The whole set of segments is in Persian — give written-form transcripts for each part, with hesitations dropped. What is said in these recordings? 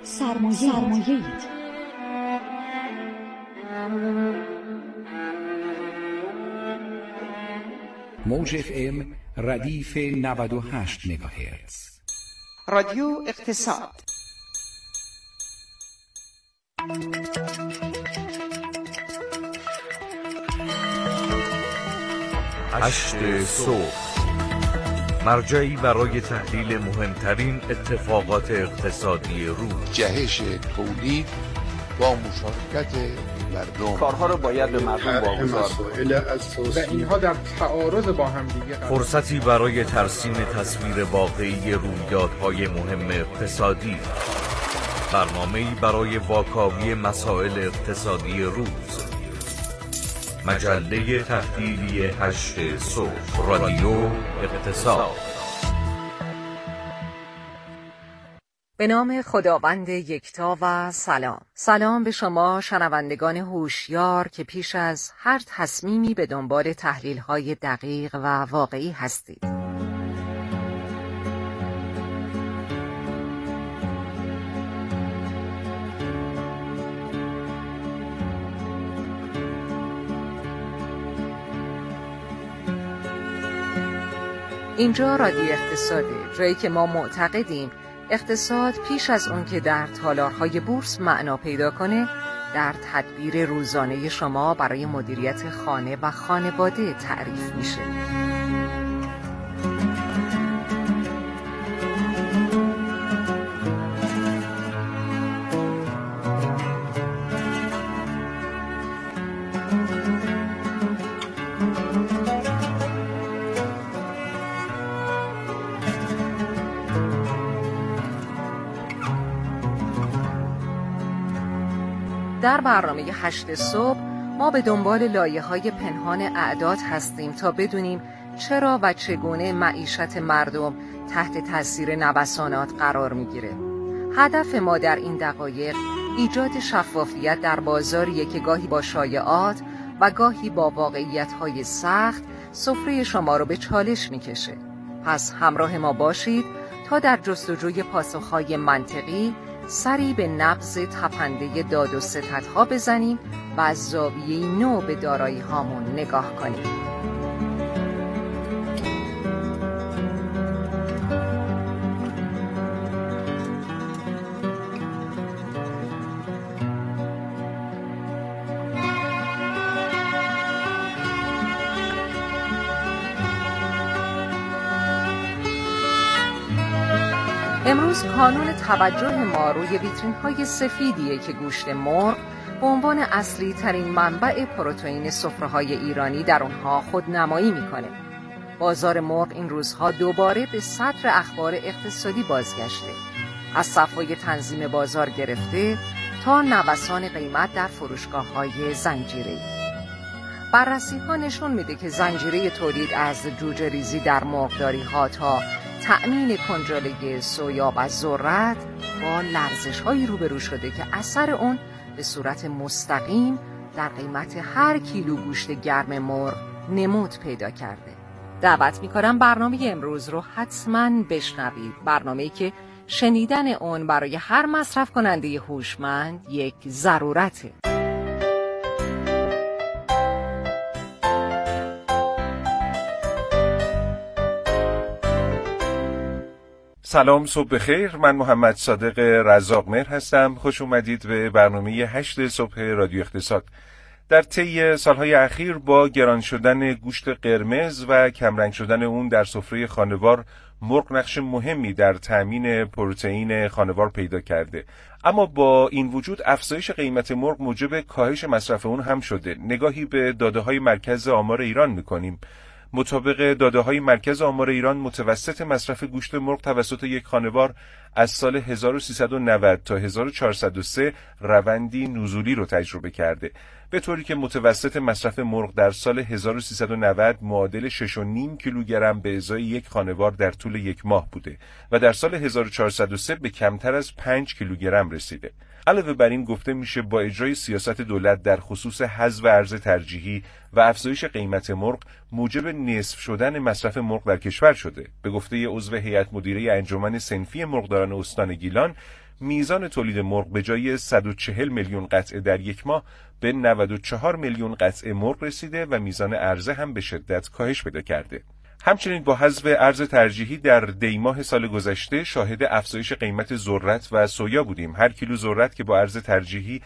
سرمایه‌ای. موج FM ردیف 98 مگاهرتز. رادیو اقتصاد. هشت صبح، مرجعی برای تحلیل مهمترین اتفاقات اقتصادی روز. جهش تولید با مشارکت مردم، کارها رو باید به مردم واگذار و اینها در تعارض با هم دیگه. فرصتی برای ترسیم تصویر واقعی رویدادهای مهم اقتصادی. برنامه‌ای برای واکاوی مسائل اقتصادی روز. مجله تحلیلی 8 صبح، رادیو اقتصاد. به نام خداوند یکتا و سلام به شما شنوندگان هوشیار که پیش از هر تصمیمی به دنبال تحلیل‌های دقیق و واقعی هستید. اینجا رادیو اقتصاده، جایی که ما معتقدیم اقتصاد پیش از اون که در تالارهای بورس معنا پیدا کنه، در تدبیر روزانه شما برای مدیریت خانه و خانواده تعریف میشه. در برنامه 8 صبح ما به دنبال لایه‌های پنهان اعداد هستیم تا بدونیم چرا و چگونه معیشت مردم تحت تاثیر نوسانات قرار میگیره. هدف ما در این دقایق ایجاد شفافیت در بازاریه که گاهی با شایعات و گاهی با واقعیت‌های سخت سفره شما رو به چالش میکشه. پس همراه ما باشید تا در جستجوی پاسخ‌های منطقی سری به نبض تپنده داد و ستدها بزنیم و از زاویه‌ای نو به دارایی هامون نگاه کنیم. امروز کانون توجه ما روی ویترین‌های سفیدیه که گوشت مرغ به عنوان اصلی ترین منبع پروتئین سفره‌های ایرانی در اونها خودنمایی میکنه. بازار مرغ این روزها دوباره به سطر اخبار اقتصادی بازگشته. از صفای تنظیم بازار گرفته تا نوسان قیمت در فروشگاه‌های زنجیره‌ای. بررسی‌ها نشون میده که زنجیره تولید از جوجه ریزی در مرغداری‌ها تا تأمین کنجاله سویا و ذرت با لرزش‌هایی روبرو شده که اثر اون به صورت مستقیم در قیمت هر کیلو گوشت گرم مرغ نمود پیدا کرده. دعوت می‌کنم برنامه امروز رو حتماً بشنوید. برنامه‌ای که شنیدن اون برای هر مصرف کننده هوشمند یک ضرورته. سلام، صبح بخیر. من محمد صادق رزاق‌مهر هستم. خوش اومدید به برنامه 8 صبح رادیو اقتصاد. در طی سالهای اخیر با گران شدن گوشت قرمز و کمرنگ شدن اون در سفره خانوار، مرغ نقش مهمی در تامین پروتئین خانوار پیدا کرده. اما با این وجود افزایش قیمت مرغ موجب کاهش مصرف اون هم شده. نگاهی به داده‌های مرکز آمار ایران می‌کنیم. مطابق داده‌های مرکز آمار ایران، متوسط مصرف گوشت مرغ توسط یک خانوار از سال 1390 تا 1403 روندی نزولی رو تجربه کرده، به طوری که متوسط مصرف مرغ در سال 1390 معادل 6.5 کیلوگرم به ازای یک خانوار در طول یک ماه بوده و در سال 1403 به کمتر از 5 کیلوگرم رسیده. علاوه بر این گفته میشه با اجرای سیاست دولت در خصوص حذف ارز ترجیحی و افزایش قیمت مرغ موجب نصف شدن مصرف مرغ در کشور شده. به گفته عضو هیئت مدیره انجمن صنفی مرغداران استان گیلان، میزان تولید مرغ به جای 140 میلیون قطعه در یک ماه به 94 میلیون قطعه مرغ رسیده و میزان عرضه هم به شدت کاهش پیدا کرده. همچنین با حذف ارز ترجیحی در دیماه سال گذشته شاهد افزایش قیمت ذرت و سویا بودیم. هر کیلو ذرت که با ارز ترجیحی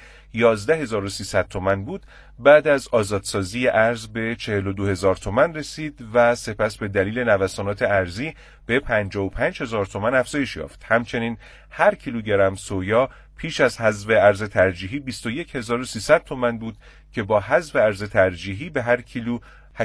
11300 تومان بود، بعد از آزادسازی ارز به 42000 تومان رسید و سپس به دلیل نوسانات ارزی به 55000 تومان افزایش یافت. همچنین هر کیلوگرم سویا پیش از حذف ارز ترجیحی 21300 تومان بود که با حذف ارز ترجیحی به هر کیلو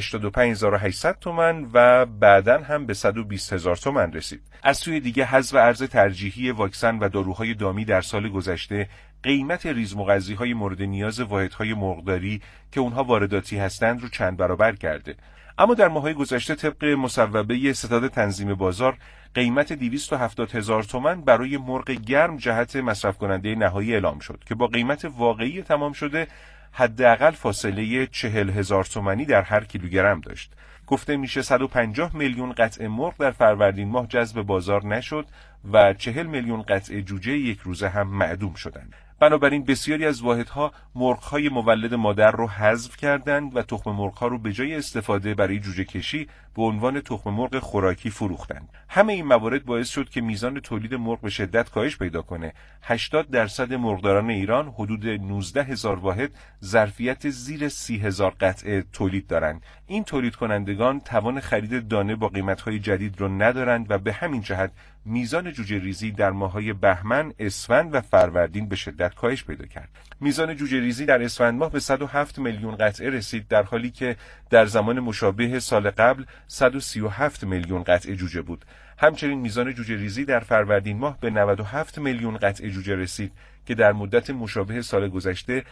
85800 تومان و بعداً هم به 120000 تومان رسید. از سوی دیگه حذف ارز ترجیحی واکسن و داروهای دامی در سال گذشته قیمت ریزمغذی‌های مورد نیاز واحدهای مرغداری که اونها وارداتی هستند رو چند برابر کرده. اما در ماه‌های گذشته طبق مصوبه ستاد تنظیم بازار قیمت 270000 تومان برای مرغ گرم جهت مصرف کننده نهایی اعلام شد که با قیمت واقعی تمام شده حداقل فاصله 40000 تومانی در هر کیلوگرم داشت. گفته میشه 150 میلیون قطعه مرغ در فروردین ماه جذب بازار نشد و 40 میلیون قطعه جوجه یک روزه هم معدوم شدند. بنابراین بسیاری از واحدها مرغ‌های مولد مادر رو حذف کردند و تخم مرغ‌ها رو به جای استفاده برای جوجه کشی به عنوان تخم مرغ خوراکی فروختند. همه این موارد باعث شد که میزان تولید مرغ به شدت کاهش پیدا کنه. 80% مرغداران ایران حدود 19000 واحد ظرفیت زیر 30000 قطعه تولید دارند. این تولید کنندگان توان خرید دانه با قیمت‌های جدید رو ندارند و به همین جهت میزان جوجه ریزی در ماه‌های بهمن، اسفند و فروردین به شدت کاهش پیدا کرد. میزان جوجه ریزی در اسفند ماه به 107 میلیون قطعه رسید، در حالی که در زمان مشابه سال قبل 137 میلیون قطعه جوجه بود. همچنین میزان جوجه ریزی در فروردین ماه به 97 میلیون قطعه جوجه رسید که در مدت مشابه سال گذشته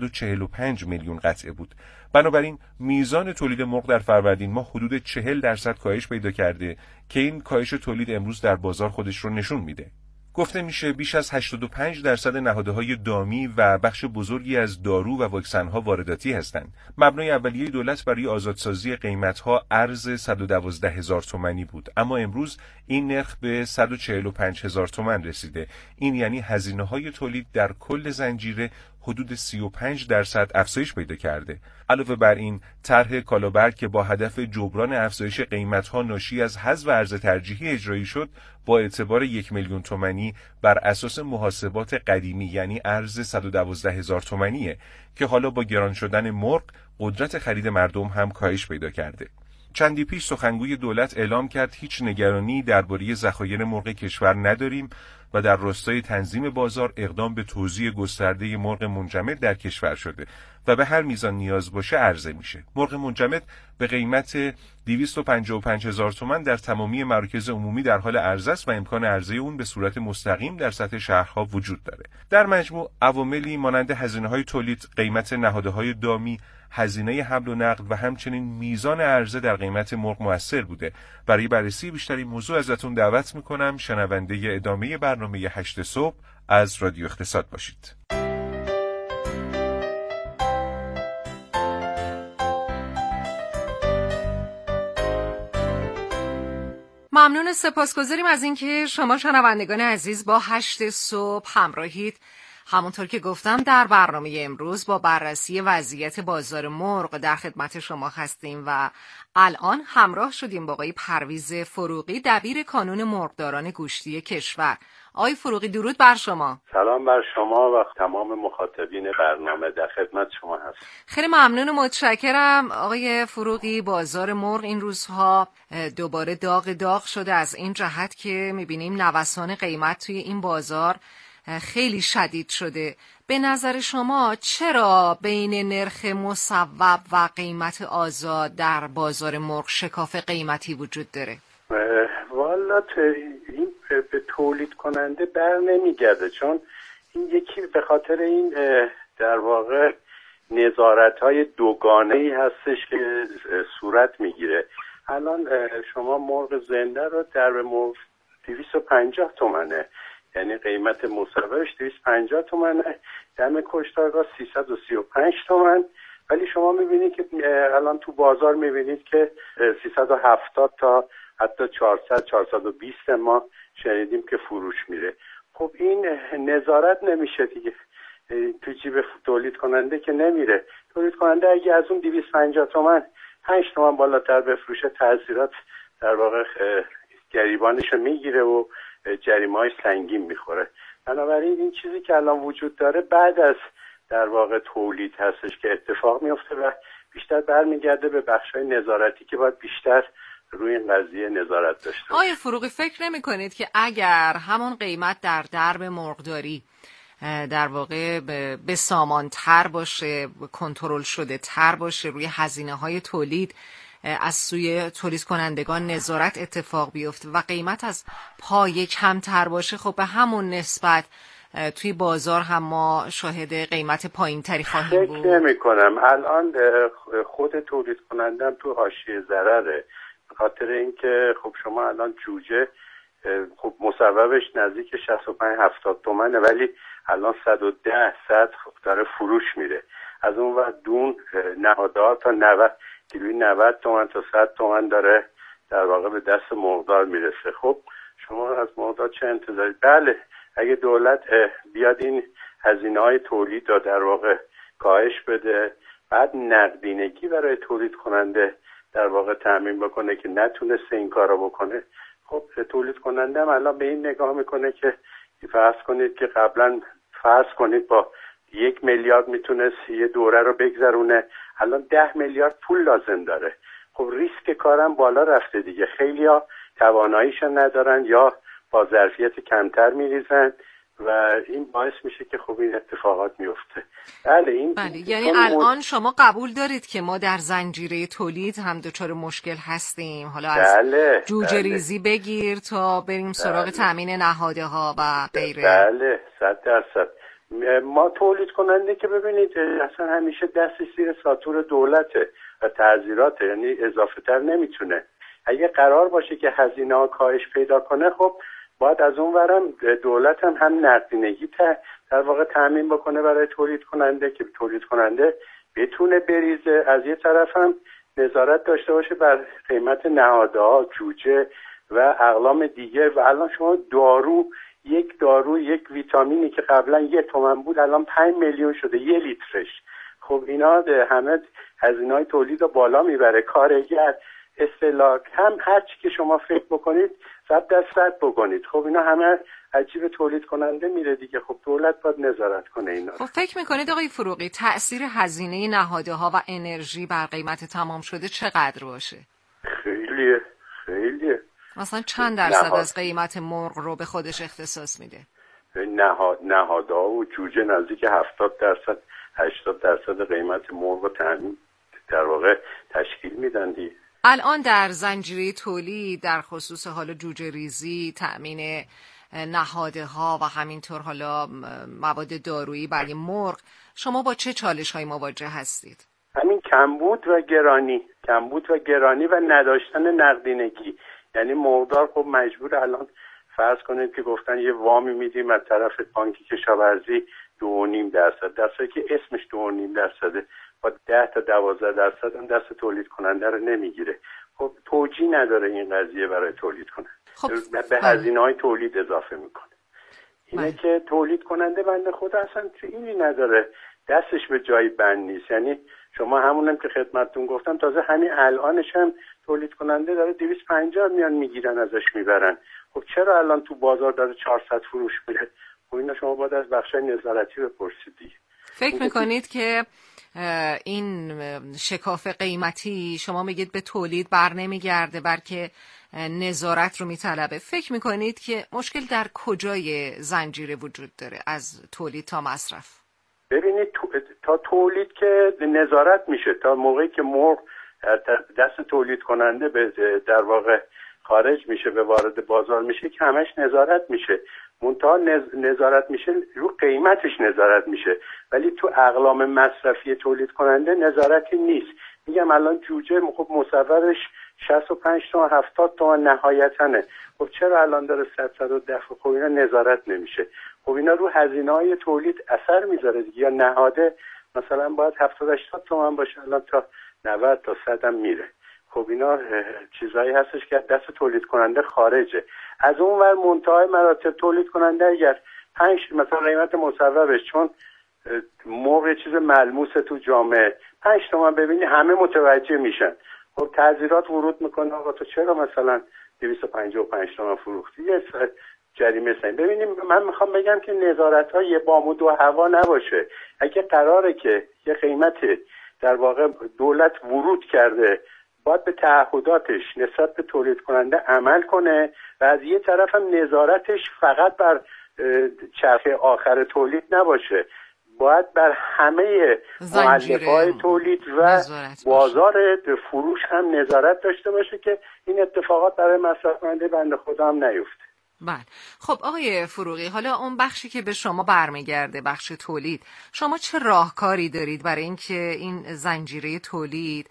145 میلیون قطعه بود. بنابراین میزان تولید مرغ در فروردین ماه حدود 40% کاهش پیدا کرده که این کاهش تولید امروز در بازار خودش رو نشون میده. گفته میشه بیش از 85% نهادهای دامی و بخش بزرگی از دارو و واکسن‌ها وارداتی هستند. مبنای اولیه دولت برای آزادسازی قیمت‌ها ارز 112000 تومانی بود، اما امروز این نرخ به 145000 تومان رسیده. این یعنی هزینه‌های تولید در کل زنجیره حدود 35% افزایش پیدا کرده. علاوه بر این، طرح کالابر که با هدف جبران افزایش قیمت‌ها ناشی از حذف ارز ترجیحی اجرایی شد، با اعتبار 1 میلیون تومانی بر اساس محاسبات قدیمی یعنی ارز 112000 تومانیه که حالا با گران شدن مرغ قدرت خرید مردم هم کاهش پیدا کرده. چندی پیش سخنگوی دولت اعلام کرد هیچ نگرانی درباره ذخایر مرغ کشور نداریم و در راستای تنظیم بازار اقدام به توزیع گسترده مرغ منجمد در کشور شده و به هر میزان نیاز باشه عرضه میشه. مرغ منجمد به قیمت 255000 تومان در تمامی مراکز عمومی در حال عرضه است و امکان عرضه اون به صورت مستقیم در سطح شهرها وجود داره. در مجموع عواملی مانند هزینه‌های تولید، قیمت نهادهای دامی، هزینه حمل و نقل و همچنین میزان عرضه در قیمت مرغ مؤثر بوده. برای بررسی بیشتر این موضوع ازتون دعوت میکنم شنونده ادامه برنامه 8 صبح از رادیو اقتصاد باشید. ممنون، سپاسگزاریم از اینکه شما شنوندگان عزیز با 8 صبح همراهید. همونطور که گفتم در برنامه امروز با بررسی وضعیت بازار مرغ در خدمت شما هستیم و الان همراه شدیم با آقای پرویز فروغی، دبیر کانون مرغداران گوشتی کشور. آقای فروغی درود بر شما. سلام بر شما و تمام مخاطبین برنامه، در خدمت شما هستم. خیلی ممنون و متشکرم آقای فروغی. بازار مرغ این روزها دوباره داغ شده از این جهت که میبینیم نوسان قیمت توی این بازار خیلی شدید شده. به نظر شما چرا بین نرخ مصوب و قیمت آزاد در بازار مرغ شکاف قیمتی وجود داره؟ والا این به تولید کننده بر نمیگرده، چون این یکی به خاطر این در واقع نظارت‌های دوگانه‌ای هستش که صورت میگیره. الان شما مرغ زنده رو در مرغ 250 تومنه، یعنی قیمت مصوبش 250 تومنه، دم کشتارگاه 335 تومن، ولی شما میبینید که الان تو بازار میبینید که 370 تا حتی 400 420 ما شنیدیم که فروش میره. خب این نظارت نمیشه دیگه، تو جیب تولید کننده که نمیره. تولید کننده اگه از اون 250 تومن 5 تومن بالاتر بفروشه تعزیرات در واقع گریبانشو میگیره و جریمه‌های سنگین میخوره. بنابراین این چیزی که الان وجود داره بعد از در واقع تولید هستش که اتفاق میفته و بیشتر برمیگرده به بخش‌های نظارتی که باید بیشتر روی این قضیه نظارت داشته باشه. آقای فروغی فکر نمی‌کنید که اگر همون قیمت در درب مرغداری در واقع به سامان‌تر باشه، کنترل شده تر باشه، روی هزینه‌های تولید از سوی تولید کنندگان نظارت اتفاق بیفته و قیمت از پایه کمتر باشه، خب به همون نسبت توی بازار هم ما شاهد قیمت پایین‌تری خواهیم بود؟ فکر نمی‌کنم. الان خود تولید کنندم تو حاشیه ضرره، به خاطر اینکه خب شما الان جوجه خب مصوبش نزدیک 65-70 تومنه ولی الان 110 داره فروش میره. از اون وقت دون نهادار تا 90 کیلویی 90 تومن تا 100 تومن داره در واقع به دست مرغدار میرسه. خب شما از مرغدار چه انتظاری؟ بله اگه دولت بیاد این هزینه‌های تولید رو در واقع کاهش بده، بعد نقدینگی برای تولید کننده در واقع تامین بکنه که نتونسته این کارو بکنه، خب تولید کننده هم الان به این نگاه میکنه که فرض کنید که قبلا فرض کنید با 1 میلیارد میتونست یه دوره رو بگذرونه، الان 10 میلیارد پول لازم داره. خب ریسک کارم بالا رفته دیگه، خیلیا تواناییش ندارن یا با ظرفیت کمتر میریزن و این باعث میشه که خب این اتفاقات میفته. بله یعنی الان شما قبول دارید که ما در زنجیره تولید هم دچار مشکل هستیم، حالا از جوجه ریزی بگیر تا بریم سراغ تامین نهاده ها و غیره. بله 100%. ما تولید کننده که ببینید اصلا همیشه دست زیر ساطور دولته و تعزیراته، یعنی اضافه تر نمیتونه. اگه قرار باشه که هزینه ها کاهش پیدا کنه، خب باید از اون ورم دولت هم نقدینگی در واقع تامین بکنه برای تولید کننده که تولید کننده بتونه بریزه. از یه طرف هم نظارت داشته باشه بر قیمت نهادها، جوجه و اقلام دیگه. و الان شما یک ویتامینی که قبلا 1 تومن بود الان 5 میلیون شده 1 لیترش. خب اینا همه هزینه‌های تولید رو بالا میبره. کارگر، استهلاک، هم هر چی که شما فکر بکنید 100% بکنید. خب اینا همه عجیب تولید کننده میره دیگه. خب دولت باید نظارت کنه اینا. خب فکر میکنید آقای فروغی تأثیر هزینه نهاده ها و انرژی بر قیمت تمام شده چقدر باشه؟ خیلیه. مثلا چند درصد از قیمت مرغ رو به خودش اختصاص میده؟ نهادها و جوجه نزدیک 70% 80% قیمت مرغ رو در واقع تشکیل میدن دیگه. الان در زنجیره تولید در خصوص حالا جوجه ریزی، تأمین نهاده ها و همینطور حالا مواد دارویی برای مرغ، شما با چه چالش های مواجه هستید؟ همین کمبود و گرانی و نداشتن نقدینگی. یعنی مرغدار خب مجبور الان فرض کنید که گفتن یه وامی میدیم از طرف بانک کشاورزی 2.5%، درصدی که اسمش 2.5%، با 10 تا 12% هم دست تولید کننده رو نمیگیره. خب توجیه نداره این قضیه برای تولید کننده. خب به هزینه‌های تولید اضافه میکنه. اینه که تولید کننده بنده خدا اصلا اینی نداره، دستش به جایی بند نیست. یعنی شما همونم که خدمتتون گفتم تازه همین الانش هم تولید کننده داره 250 میان میگیرن ازش میبرن. خب چرا الان تو بازار داره 400 فروش میره؟ خب اینا شما باید از بخشای نظارتی بپرسید دیگه. فکر میکنید که این شکاف قیمتی شما میگید به تولید بر نمیگرده بلکه نظارت رو میطلبه، فکر میکنید که مشکل در کجای زنجیره وجود داره از تولید تا مصرف؟ ببینید تا تولید که نظارت میشه، تا موقعی که مرغ دست تولید کننده به در واقع خارج میشه به وارد بازار میشه که همش نظارت میشه. منتها نظارت میشه رو قیمتش نظارت میشه، ولی تو اقلام مصرفی تولید کننده نظارتی نیست. میگم الان جوجه خب مصورش 65 تا 70 تا نهایتنه. خب چرا الان داره 110؟ خب اینا نظارت نمیشه. خب اینا رو هزینه‌های تولید اثر میذاره دیگه. یا نهاده مثلا باید 70-80 تومن باشه، الان تا 90 تا 100 هم میره. خب اینا چیزایی هستش که دست تولید کننده خارجه. از اون ور منتهای مراتب تولید کننده اگر 5 مثلا قیمت مصوبش، چون مرغ چیز ملموس تو جامعه 5 تومن ببینی همه متوجه میشن. خب تعزیرات ورود میکنه آقا تو چرا مثلا 255 تومن فروختی، یه جریمه سنی. ببینیم من میخوام بگم که نظارت ها یه بام و دو هوا نباشه. اگه قراره که یه قیمت در واقع دولت ورود کرده، باید به تعهداتش نسبت به تولید کننده عمل کنه و از یه طرف هم نظارتش فقط بر چرخه آخر تولید نباشه، باید بر همه مؤلفه‌های تولید و بازار فروش هم نظارت داشته باشه که این اتفاقات برای مصرف کننده بنده خدا هم نیفته. بله. خب آقای فروغی، حالا اون بخشی که به شما برمیگرده، بخش تولید، شما چه راهکاری دارید برای اینکه این زنجیره تولید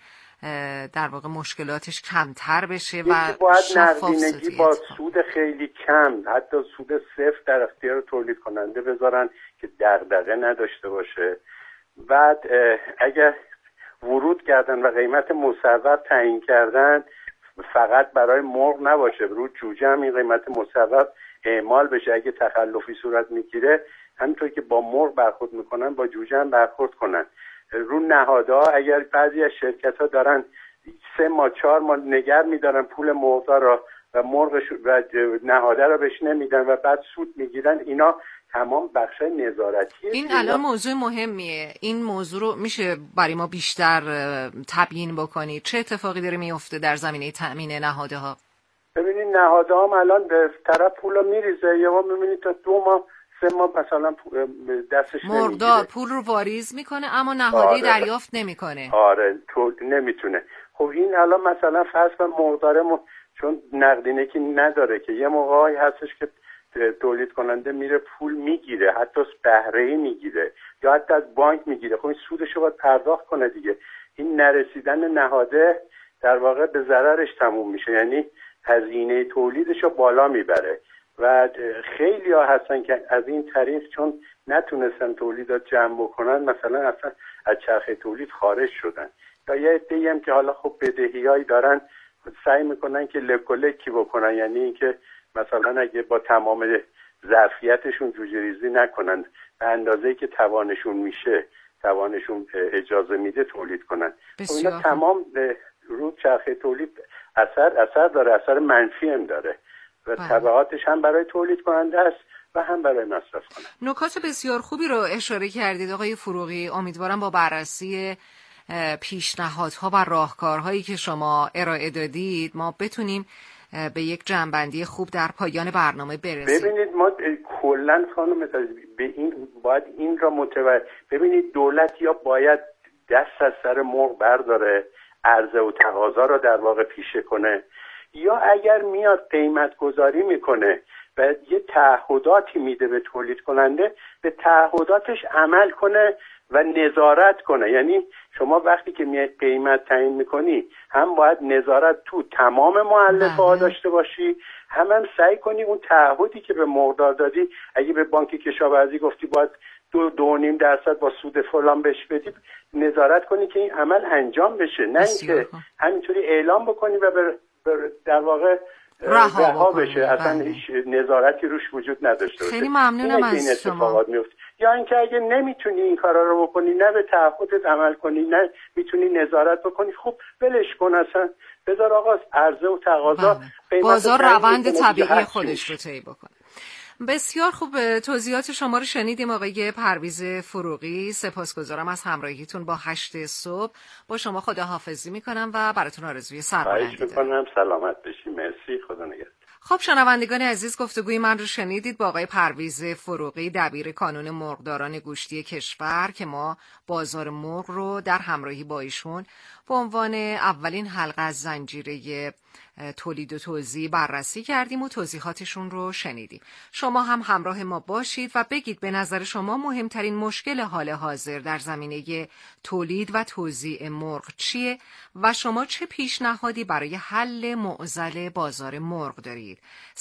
در واقع مشکلاتش کمتر بشه و باید نقدینگی با سود خیلی کم، حتی سود صفر در اختیار تولید کننده بذارن که دغدغه نداشته باشه. بعد اگر ورود کردن و قیمت مصوب تعیین کردن فقط برای مرغ نباشه، رو جوجه هم این قیمت مصوب اعمال بشه. اگه تخلفی صورت میگیره همینطور که با مرغ برخورد میکنن با جوجه هم برخورد کنن. رو نهادها اگر بعضی از شرکت‌ها دارن 3 ماه 4 ماه نگر میدارن پول مرغا را و مرغ و نهاده را بهش نمیدن و بعد سود میگیرن، اینا تمام بخشای نظارتیه. این الان موضوع مهمیه. این موضوع رو میشه برای ما بیشتر تبیین بکنید؟ چه اتفاقی داره میفته در زمینه تأمین نهاده ها؟ ببینید نهاده ها الان به طرف پول میریزه، یا میبینید تا 2 ماه 3 ماه مثلا دستش نمیگیره، مرغدار پول رو واریز میکنه اما نهادی دریافت نمیکنه. آره نمیتونه. خب این الان مثلا فرض کن مرغداره چون نقدینگی نداره که یه موقعی هستش که تولید کننده میره پول میگیره، حتی بهره‌ای میگیره یا حتی از بانک میگیره. خب این سودش رو باید پرداخت کنه دیگه. این نرسیدن نهاده در واقع به ضررش تموم میشه، یعنی هزینه تولیدش رو بالا میبره و خیلی ها هستن که از این طریق چون نتونستن تولیدات جمع بکنن مثلا اصلا از چرخه تولید خارج شدن. یا یه عده‌ای هم که حالا خب بدهیایی دارن سعی میکنن که لکولکی بکنن، یعنی اینکه مثلا اگه با تمام ظرفیتشون جوجه ریزی نکنن، به اندازه‌ای که توانشون اجازه میده تولید کنن. اینا تمام رو چرخه تولید اثر داره، اثر منفی هم داره و تبعاتش هم برای تولید کننده است و هم برای مصرف کننده. نکات بسیار خوبی رو اشاره کردید آقای فروغی. امیدوارم با بررسی پیشنهادها و راهکارهایی که شما ارائه دادید ما بتونیم به یک جنبندی خوب در پایان برنامه برسیم. ببینید ما کلا خانم به این باید این را ببینید دولت یا باید دست از سر مرغ برداره، عرضه و تقاضا را در واقع پیشه کنه، یا اگر میاد قیمت گذاری میکنه و یه تعهداتی میده به تولید کننده به تعهداتش عمل کنه و نظارت کنه. یعنی شما وقتی که میای قیمت تعیین میکنی هم باید نظارت تو تمام مؤلفه‌ها داشته باشی، هم سعی کنی اون تعهدی که به مرغدار دادی، اگه به بانک کشاورزی گفتی باید 2.5% با سود فلان بهش بدی، نظارت کنی که این عمل انجام بشه، نه اینکه همینطوری اعلام بکنی و در واقع رها بشه، اصلا هیچ نظارتی روش وجود نداشته باشه. خیلی ممنونم از این اتفاقات میفته. یا اینکه اگه نمیتونی این کارا رو بکنی، نه به تعهدت عمل کنی، نه میتونی نظارت بکنی، خب ولش کن، اصلا بذار آقا عرضه و تقاضا بازار روند طبیعی خودش رو طی بکنه. بسیار خوب، توضیحات شما رو شنیدیم آقای پرویز فروغی. سپاسگزارم از همراهیتون با 8 صبح. با شما خداحافظی میکنم و براتون آرزوی سربلندی دارم. سلامت باشی. مرسی، خدا نگهدار. خب شنوندگان عزیز، گفتگوی من رو شنیدید با آقای پرویز فروغی، دبیر کانون مرغداران گوشتی کشور، که ما بازار مرغ رو در همراهی با ایشون به عنوان اولین حلقه از زنجیره تولید و توزیع بررسی کردیم و توضیحاتشون رو شنیدیم. شما هم همراه ما باشید و بگید به نظر شما مهمترین مشکل حال حاضر در زمینه تولید و توزیع مرغ چیه و شما چه پیشنهادی برای حل معضل بازار مرغ دارید.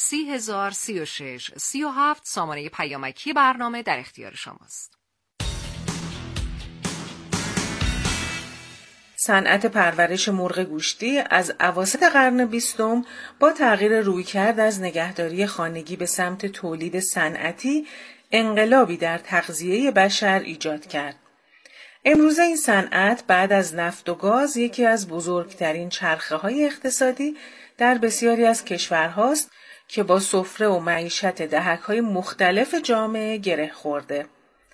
30,036 37 سامانه پیامکی برنامه در اختیار شماست. صنعت پرورش مرغ گوشتی از اواسط قرن 20 با تغییر رویکرد از نگهداری خانگی به سمت تولید صنعتی انقلابی در تغذیه بشر ایجاد کرد. امروزه این صنعت بعد از نفت و گاز یکی از بزرگترین چرخه‌های اقتصادی در بسیاری از کشورهاست که با سفره و معیشت دهک‌های مختلف جامعه گره خورده.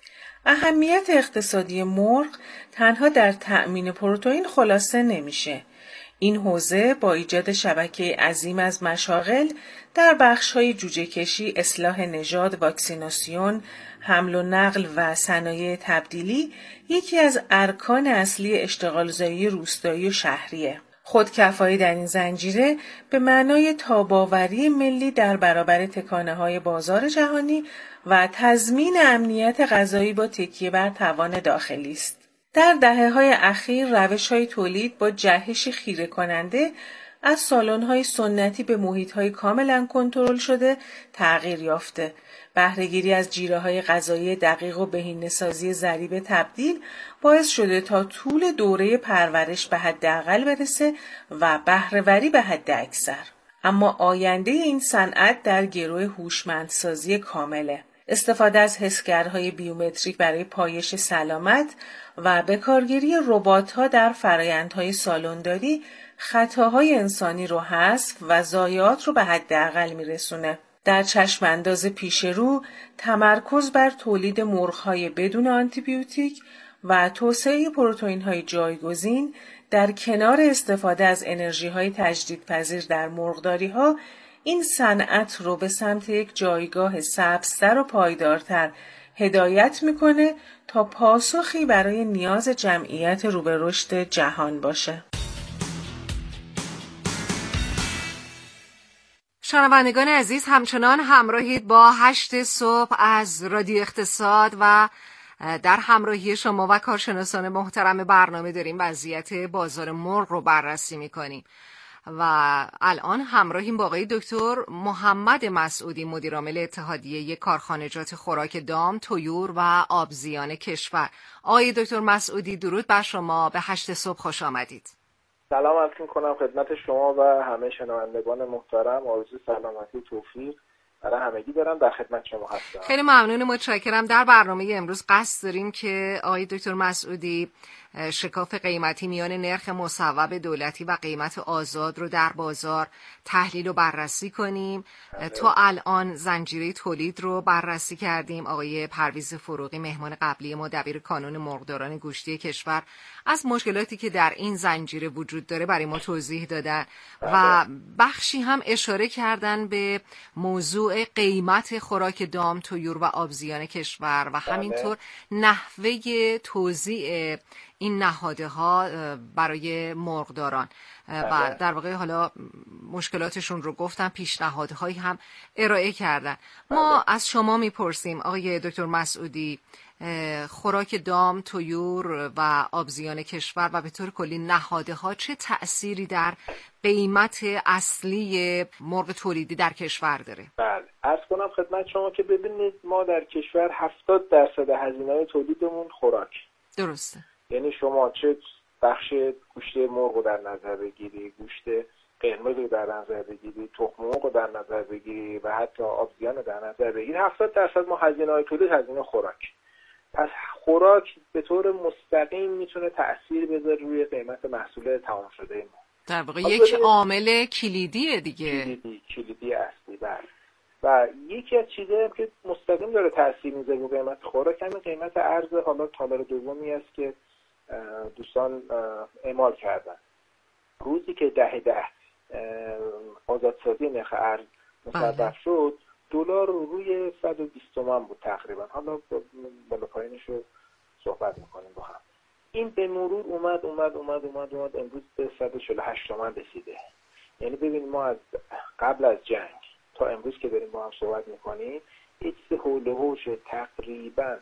اهمیت اقتصادی مرغ تنها در تأمین پروتئین خلاصه نمیشه. این حوزه با ایجاد شبکه عظیم از مشاغل در بخش‌های جوجه کشی، اصلاح نژاد، واکسیناسیون، حمل و نقل و صنایع تبدیلی یکی از ارکان اصلی اشتغالزایی روستایی و شهریه. خودکفایی در این زنجیره به معنای تاباوری ملی در برابر تکانه‌های بازار جهانی و تضمین امنیت غذایی با تکیه بر توان داخلی است. در دهه‌های اخیر روش‌های تولید با جهش خیره کننده از سالن‌های سنتی به محیط‌های کاملاً کنترل شده تغییر یافته. بهره‌گیری از جیره‌های غذایی دقیق و بهینه‌سازی ضریب تبدیل باعث شده تا طول دوره پرورش به حداقل برسه و بهره‌وری به حد اکثر. اما آینده این صنعت در گرو هوشمندسازی کامله. استفاده از حسگرهای بیومتریک برای پایش سلامت و به کارگیری ربات‌ها در فرآیندهای سالنداری خطاهای انسانی رو حذف و ضایعات رو به حداقل میرسونه. در چشم انداز پیش رو تمرکز بر تولید مرغ‌های بدون آنتیبیوتیک و توسعه پروتئین‌های جایگزین در کنار استفاده از انرژی‌های تجدیدپذیر در مرغداری‌ها این صنعت رو به سمت یک جایگاه سبزتر و پایدارتر هدایت میکنه تا پاسخی برای نیاز جمعیت رو به رشد جهان باشه. شنوندگان عزیز، همچنان همراهید با 8 صبح از رادیو اقتصاد و در همراهی شما و کارشناسان محترم برنامه داریم وضعیت بازار مرغ رو بررسی میکنیم و الان همراهیم با آقای دکتر محمد مسعودی، مدیرعامل اتحادیه کارخانجات خوراک دام، طیور و آبزیان کشور. آقای دکتر مسعودی، درود بر شما، به 8 صبح خوش آمدید. سلام عرض می‌کنم خدمت شما و همه شنوندگان محترم. آرزوی سلامتی و توفیق برای همگی دارم. در خدمت شما هستم. خیلی ممنون، متشکرم. در برنامه امروز قصد داریم که آقای دکتر مسعودی شکاف قیمتی میان نرخ مصوب دولتی و قیمت آزاد رو در بازار تحلیل و بررسی کنیم. تا الان زنجیره تولید رو بررسی کردیم. آقای پرویز فروغی مهمان قبلی ما، دبیر کانون مرغداران گوشتی کشور، از مشکلاتی که در این زنجیره وجود داره برای ما توضیح دادن و بخشی هم اشاره کردن به موضوع قیمت خوراک دام، طیور و آبزیان کشور و همینطور نحوه توزیع این نهادها برای مرغداران و در واقع حالا مشکلاتشون رو گفتن، پیشنهادهایی هم ارائه کردن. ما از شما میپرسیم آقای دکتر مسعودی، خوراک دام، طیور و آبزیان کشور و به طور کلی نهادها چه تأثیری در قیمت اصلی مرغ تولیدی در کشور داره؟ بله، عرض کنم خدمت شما که ببینید ما در کشور 70% هزینه تولیدمون خوراک. درسته. یعنی شما چه بخش گوشت مرغ رو در نظر بگیری، گوشت قرمز رو در نظر بگیری، تخم مرغ رو در نظر بگیری و حتی آبزیان رو در نظر بگیری، 70% ما هزینه‌های تولید هزینه خوراک. پس خوراک به طور مستقیم میتونه تأثیر بذاره روی قیمت محصول تمام شده ما. در واقع یک عامل کلیدیه دیگه. کلیدی اصلی. بله. و یکی از چیزایی که مستقیم داره تأثیر میذاره روی قیمت خوراک همین قیمت ارز حالا تالار دومی است که دوستان اعمال کردن. روزی که 10 آزادسازی نرخ ارز مصوب شد، دلار روی 120 تومان بود تقریبا. حالا بالا پایینش رو صحبت میکنیم با هم. این به مرور اومد امروز به 148 تومان رسیده. یعنی ببین ما از قبل از جنگ تا امروز که داریم با هم صحبت میکنیم یه چیز حول و حوش تقریبا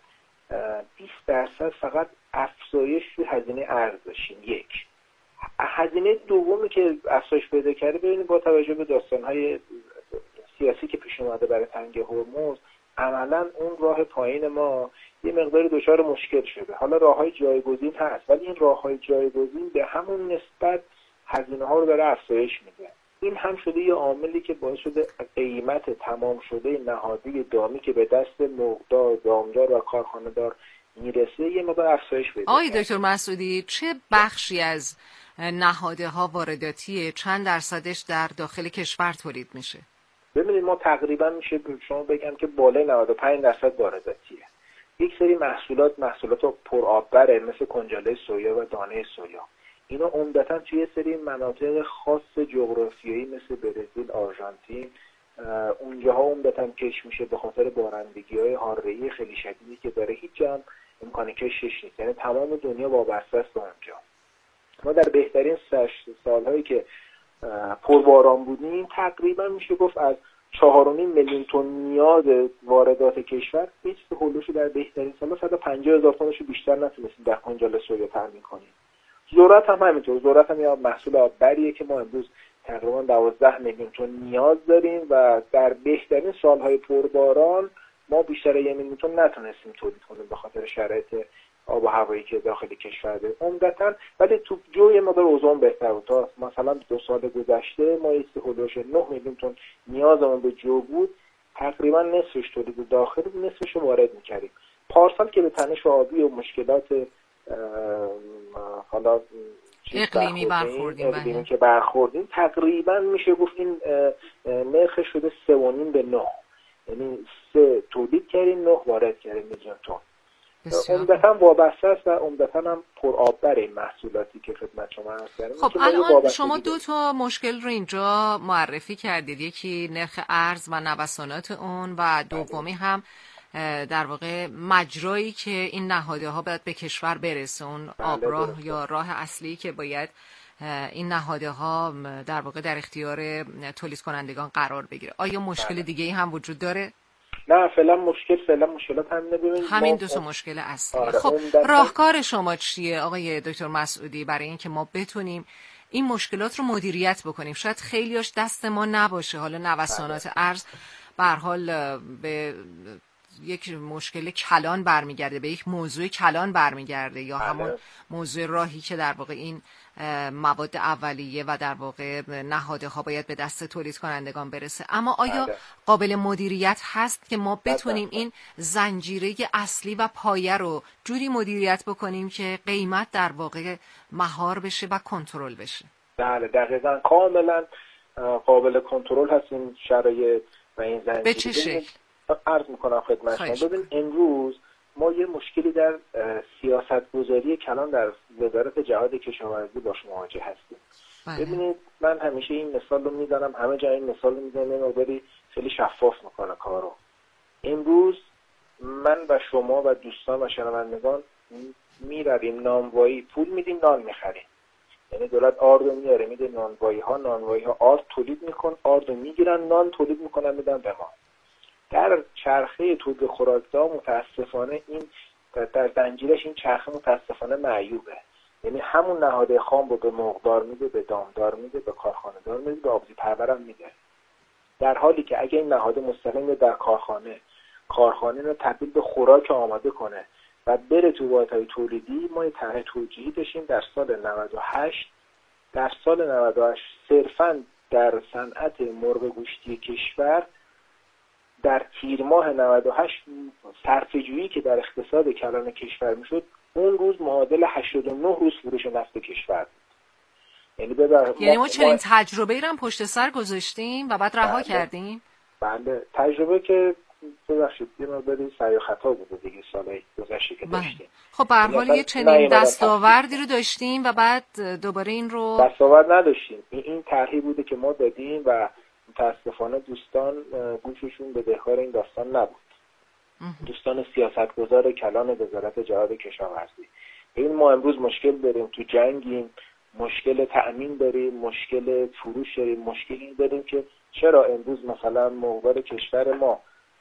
20% فقط افزایش توی هزینه ارز داشتیم. یک هزینه دومی که افزایش پیدا کرده ببینید با توجه به داستان‌های سیاسی که پیش اومده برای تنگ هرمز، عملا اون راه پایین ما یه مقداری دچار مشکل شده. حالا راههای جایگزین هست، ولی این راههای جایگزین به همون نسبت هزینه‌ها رو داره افزایش میده. این هم شده یه عاملی که باعث شده قیمت تمام شده نهادی دامی که به دست مرغدار، دامدار و کارخانه‌دار میرسه یه مقدار افزایش پیدا آقای دکتر مسعودی، چه بخشی از نهادها وارداتیه؟ چند درصدش در داخل کشور تولید میشه؟ ببینید ما تقریبا میشه شما بگم که بالای 95% وارداتیه. یک سری محصولات پرآببره مثل کنجاله سویا و دانه سویا. اینا عمدتاً توی یه سری مناطق خاص جغرافیایی مثل برزیل، آرژانتین، اونجاها عمدتاً کش میشه به خاطر بارندگی‌های حاره‌ای خیلی شدیدی که داره. هیچ جا هم امکان کشش نیست، یعنی تمام دنیا وابسته است به اونجا. ما در بهترین سالهایی که پرباران بودیم تقریبا میشه گفت از 4.5 میلیون تن نیاز واردات کشور هیچ هولوش در بهترین سال‌ها 150,000 تنش بیشتر نتونستیم در کنجاله سویا تامین کنیم. ذرت هم همینطور. ذرت هم یا محصول آببریه که ما امروز تقریبا 12 میلیون تن نیاز داریم و در بهترین سالهای پرباران ما بیشتر 1 میلیون تن نتونستیم تولید کنیم به خاطر شرایط آب و هوایی که داخل کشور داریم عمدتاً. ولی تو جو یه مقدار اوضاع بهتر بود. تا مثلا 2 سال گذشته ما یه هولوش 9 میلیون تن نیازمون به جو بود، تقریبا نصفش تولید داخلی بود، نصفش رو وارد می‌کردیم. پارسال که به تنش آبی و مشکلات حالا اقلیمی برخوردیم که برخوردیم تقریبا میشه گفت این نرخ شده 3.5 به 9، یعنی 3 تولید کردیم 9 وارد کردیم میلیون تن. عمدتاً وابسته است و عمدتاً هم پرآببر این محصولاتی که خدمت شما عرض کردم. خب الان شما 2 تا مشکل رو اینجا معرفی کردید، یکی نرخ ارز و نوسانات اون و دومی هم در واقع مجرایی که این نهادها باید به کشور برسه، اون آبراه یا راه اصلی که باید این نهادها در واقع در اختیار تولید کنندگان قرار بگیره. آیا مشکل دیگه ای هم وجود داره؟ نه فعلا مشکلات همینه. ببینید همین 2 تا مشکل اصلی. خب راهکار شما چیه آقای دکتر مسعودی برای اینکه ما بتونیم این مشکلات رو مدیریت بکنیم؟ شاید خیلیاش دست ما نباشه. حالا نوسانات ارز به هر حال به یک مشکل کلان برمیگرده، به یک موضوع کلان برمیگرده، یا همون موضوع راهی که در واقع این مواد اولیه و در واقع نهادها باید به دست تولید کنندگان برسه. اما آیا قابل مدیریت هست که ما بتونیم این زنجیره اصلی و پایه رو جوری مدیریت بکنیم که قیمت در واقع مهار بشه و کنترل بشه؟ بله دقیقاً، کاملا قابل کنترل هست این شرایط و این زنجیره. به چه شکل؟ عرض میکنم خدمت شما. ببین امروز ما یه مشکلی در سیاست‌گذاری کلان در وزارت جهاد کشاورزی باش مواجه هستیم. ببینید من همیشه این مثال رو میزنم، همه جا این مثال رو میزنم، مقداری خیلی شفاف میکنه کارو. امروز من و شما و دوستان و شنوندگان میرویم نانوایی پول میدیم نان میخریم، یعنی دولت آرد رو میاره میده نانوایی ها آرد تولید میکن، آرد رو میگیرن نان تولید میکنن میدن به ما. در چرخه تولید خوراک‌ها متاسفانه این در زنجیرش این چرخه متاسفانه معیوبه، یعنی همون نهاد خام رو به مرغدار میده، به دامدار میده، به کارخانه‌دار میده، به آبزی پرورم میده، در حالی که اگه این نهاد مستقیم در کارخانه رو تبدیل به خوراک آماده کنه و بره تو واحدهای تولیدی. ما یه طرح توجیهی داشتیم در سال 98 صرفاً در صنعت مرغ گوشتی کشور در تیر ماه 98 صرفه‌جویی که در اقتصاد کلان کشور میشد اون روز معادل 89 روز فروش نفت کشور بود. یعنی ما چنین تجربه‌ای رو پشت سر گذاشتیم و بعد رها کردیم. بله تجربه که ببخشید یه مقداری سعی و خطا بوده دیگه سالهای گذشته که داشتیم. خب به هر حال یه چنین دستاوردی رو داشتیم و بعد دوباره این رو دستاورد نداشتیم. این طرحی بوده که ما دادیم و متاسفانه دوستان گوششون به دهکار این داستان نبود. دوستان سیاستگزار کلان وزارت جهاد کشاورزی. این ما امروز مشکل داریم، تو جنگیم، مشکل تأمین داریم، مشکل فروش داریم، مشکلی داریم که چرا امروز مثلا مرغدار کشور ما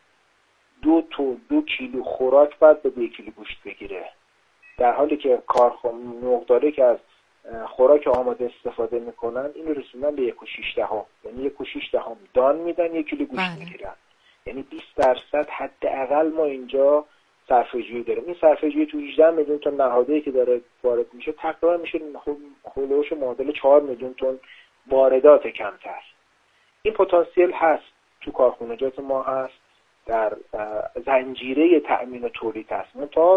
2 کیلو خوراک باید به 1 کیلو گوشت بگیره، در حالی که مرغداری که از خوراک آماده استفاده میکنن اینو رسوندن به 1.6، یعنی 1.6 دان میدن 1 کیلو گوشت میگیرن. یعنی 20% حداقل ما اینجا صرفه‌جویی داریم. این صرفه‌جویی تو 18 میلیون تن نهاده‌ای که داره وارد میشه تقریبا میشه هولوش معادل 4 میلیون تن واردات کمتر. این پتانسیل هست تو کارخونجات ما، هست در زنجیره تأمین و تولید هست. تا